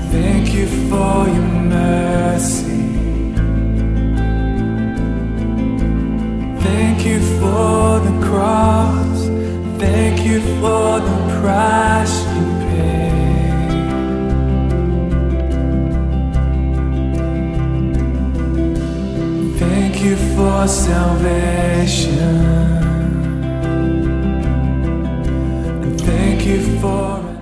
Thank you for your mercy. Thank you for the cross. Thank you for the price you paid. Thank you for salvation. And thank you for